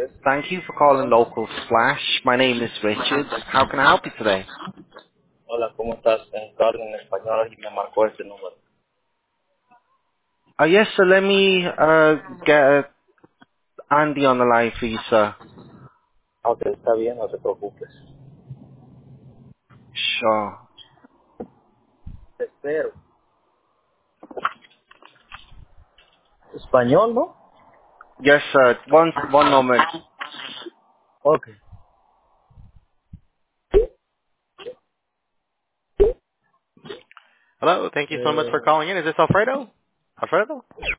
Thank you for calling Local Splash. My name is Richard. How can I help you today? Hola, ¿cómo estás? Carlos en español y me marcó este número. Yes, sir. Let me get Andy on the line for you, sir. Ok, está bien, no te preocupes. Sure. Te espero. ¿Español, no? Yes, sir. One moment. Ok. Hello. Thank you so much for calling in. Is this Alfredo? Alfredo?